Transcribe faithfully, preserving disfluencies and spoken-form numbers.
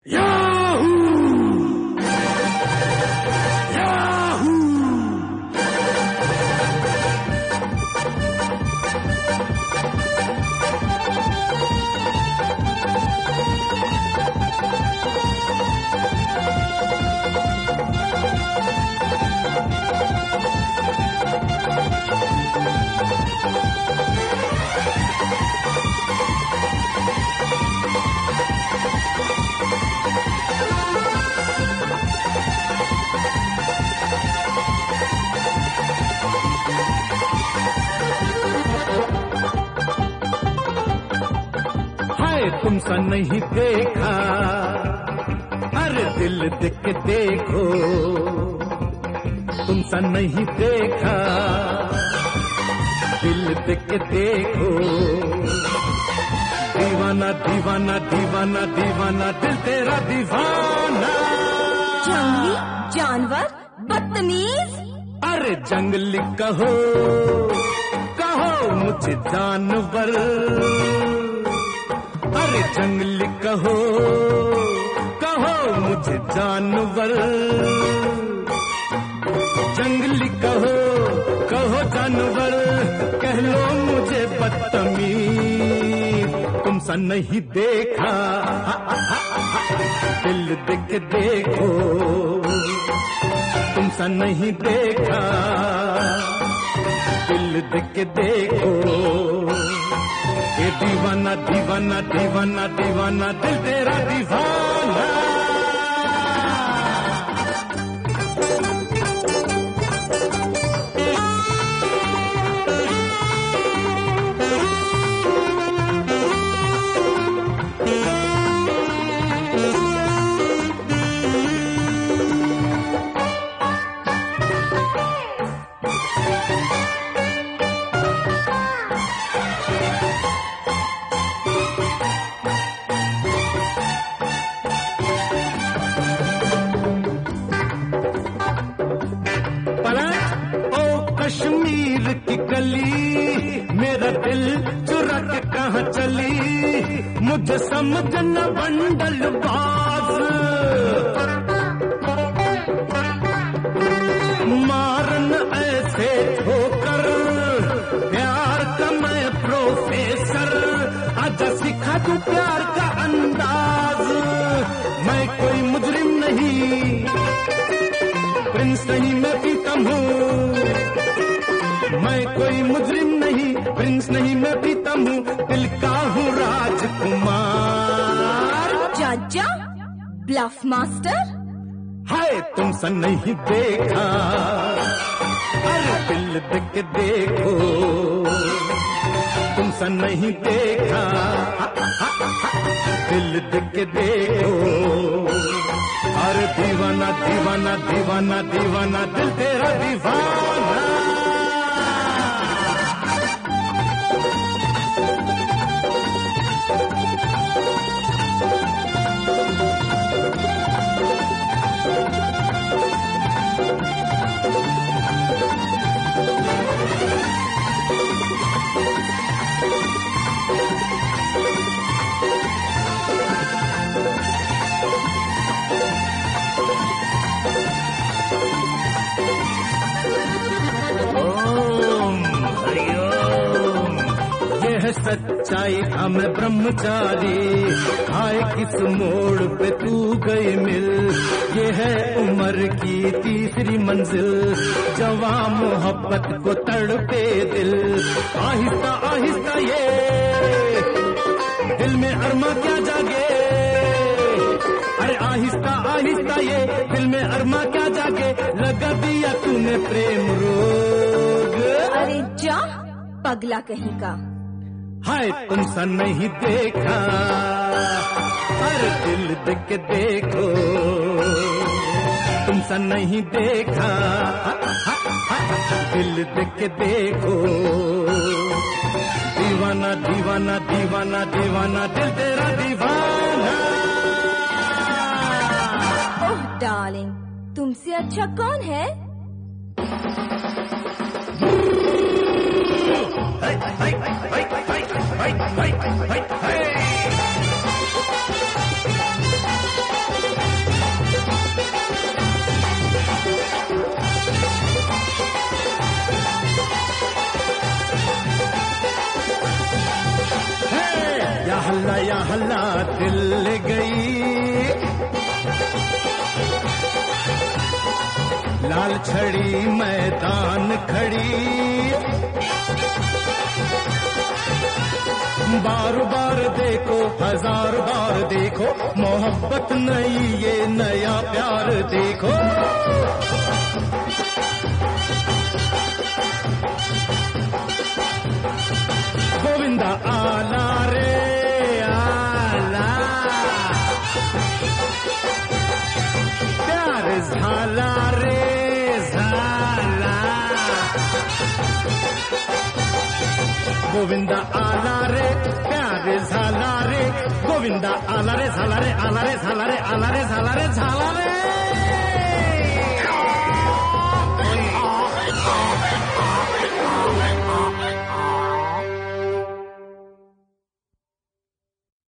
तुमसा नहीं देखा, अरे दिल देख के देखो, तुमसा नहीं देखा, दिल देख के देखो, दीवाना दीवाना दीवाना दीवाना दिल तेरा दीवाना। जंगली जानवर बदतमीज, अरे जंगली कहो कहो मुझे जानवर, अरे जंगली कहो कहो मुझे जानवर, जंगली कहो कहो जानवर, कह लो मुझे बदतमीज। तुमसा नहीं देखा, दिल देख के देखो, तुमसा नहीं देखा, दिल देख के देखो, ये दीवाना दीवाना दीवाना दीवाना दिल तेरा दीवाना। कश्मीर की गली मेरा दिल चुरा के कहाँ चली, मुझे समझ न बंडल बाज, मारन ऐसे ठोकर प्यार का मैं प्रोफेसर, आजा सिखा तू प्यार का अंदाज। मैं कोई मुजरिम नहीं, प्रिंस नहीं मैं प्रीतम हूँ, मैं कोई मुजरिम नहीं, प्रिंस नहीं मैं प्रीतम हूँ, दिल का हूँ राजकुमार। चाचा ब्लफ मास्टर, हाय तुमसा नहीं देखा, अरे दिल देख के देखो, तुमसा नहीं देखा, दिल देख के देखो, अरे दीवाना दीवाना दीवाना दीवाना दिल तेरा दीवाना। सच्चाई हम ब्रह्मचारी, आए किस मोड़ पे तू गई मिल, ये है उम्र की तीसरी मंजिल, जवां मोहब्बत को तड़पे दिल, आहिस्ता आहिस्ता ये दिल में अरमा क्या जागे, अरे आहिस्ता आहिस्ता ये दिल में अरमा क्या जागे, लगा दिया तूने प्रेम रोग। अरे जा पगला कहीं का, हाय तुमसा नहीं देखा, अरे दिल देख के देखो, तुमसा नहीं देखा, दिल देख के देखो, दीवाना दीवाना दीवाना दीवाना दिल तेरा दीवाना। ओह डार्लिंग, तुमसे अच्छा कौन है? Hey, hey, hey, hey, hey, hey, hey, hey, hey. भला दिल गई, लाल छड़ी मैदान खड़ी, बार बार देखो हजार बार देखो, मोहब्बत नहीं ये नया प्यार देखो। गोविंदा आला रे आला, प्यार झाला रे झाला, गोविंदा आला रे प्यार झाला रे, गोविंदा आला रे झाला रे आला रे झाला रे आला रे झाला रे झाला रे।